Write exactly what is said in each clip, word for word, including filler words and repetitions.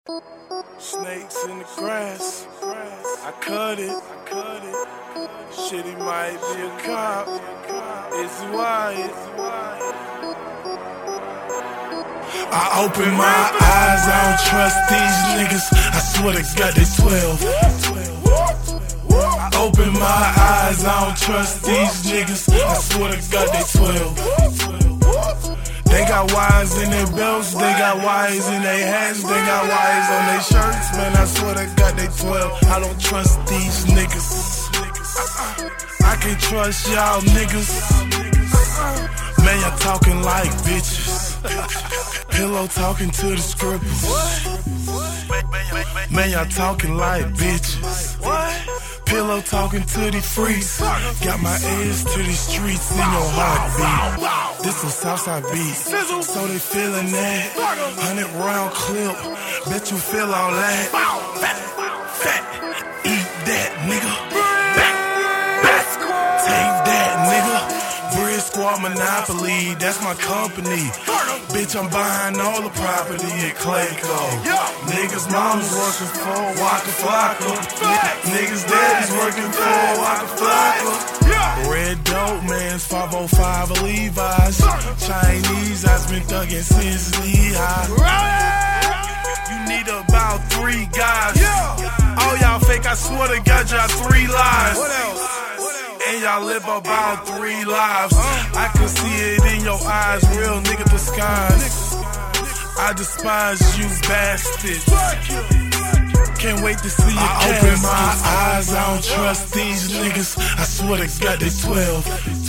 Snakes in the grass, I cut it, I cut it. Shit, he might be a cop. Is he wired? I open my eyes, I don't trust these niggas. I swear to God they twelve. I open my eyes, I don't trust these niggas. I swear to God they twelve. They got wires in their belts, they got wires in their hats, they got wires on their shirts. Man, I swear to God they twelve. I don't trust these niggas. I can't trust y'all niggas. Man, y'all talking like bitches. Pillow talking to the scribbles. Man, y'all talking like bitches. Pillow talking to the freaks. Got my ears to the streets in your heartbeat. This is Southside beat, so they feeling that. Hundred round clip, bet you feel all that. Fat, fat, eat that nigga. Back, back, take that nigga. Bread Squad Monopoly, that's my company. Bitch, I'm buying all the property at Clayco. Niggas' mama's working for Waka Flocka. Niggas' daddy's working for Waka Flocka. Red dope man's five oh five Levi's. Chinese, I've been thugging since Lehigh. You need about three guys. All y'all fake, I swear to God, y'all three lies. What else? And y'all live about three lives. I can see it in your eyes, real nigga disguise. I despise you bastards. Can't wait to see you. I open my eyes, I don't trust these niggas. I swear to God they twelve.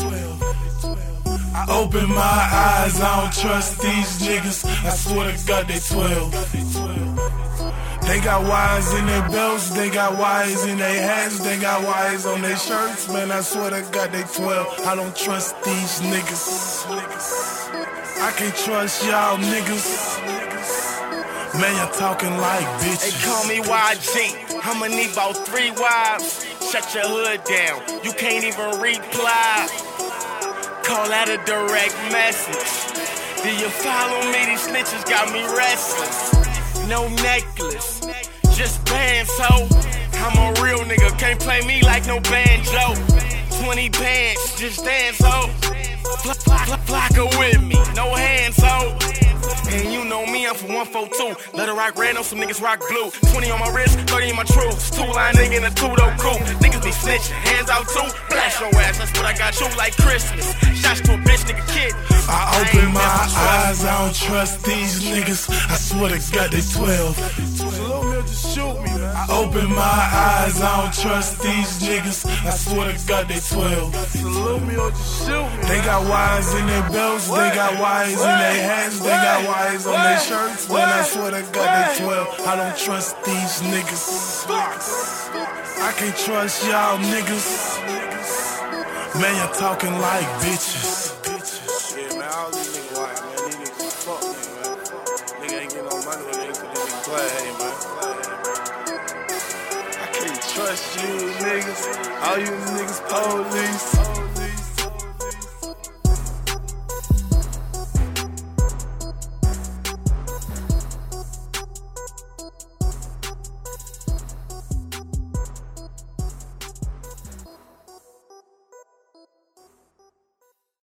I open my eyes, I don't trust these niggas. I swear to God they twelve. They got wires in their belts, they got wires in their hats, they got wires on their shirts. Man, I swear to God they twelve. I don't trust these niggas. I can't trust y'all niggas. Man, y'all talking like bitches. They call me Y G, I'ma need about three wives. Shut your hood down, you can't even reply. Call that a direct message. Do you follow me? These snitches got me restless. No necklace, just bands, ho. I'm a real nigga, can't play me like no banjo. Twenty bands, just dance, ho. Flocka with me, no hands, ho. And you know me, I'm from one four two. Let her rock red on some niggas rock blue. Twenty on my wrist, thirty in my troops. Two line nigga in a two-door coupe. Niggas be snitching, hands out too. Blast your ass, that's what I got you like Christmas. Shots to a bitch, nigga kid. I open my eyes, I don't trust these niggas. I swear to God they twelve. Just shoot me, man. I open my eyes, I don't trust these niggas. I swear to God they twelve. Salute me or just shoot me. They got wires in their belts, they got wires in their hats, they got wires on their shirts. Man, I swear to God they twelve. I don't trust these niggas. I can't trust y'all niggas. Man, y'all talking like bitches. Yeah, man, all these niggas white, man. These niggas fuck me, man. Nigga ain't getting no money, nigga ain't gonna be glad, man. I can't trust you niggas. All you niggas police.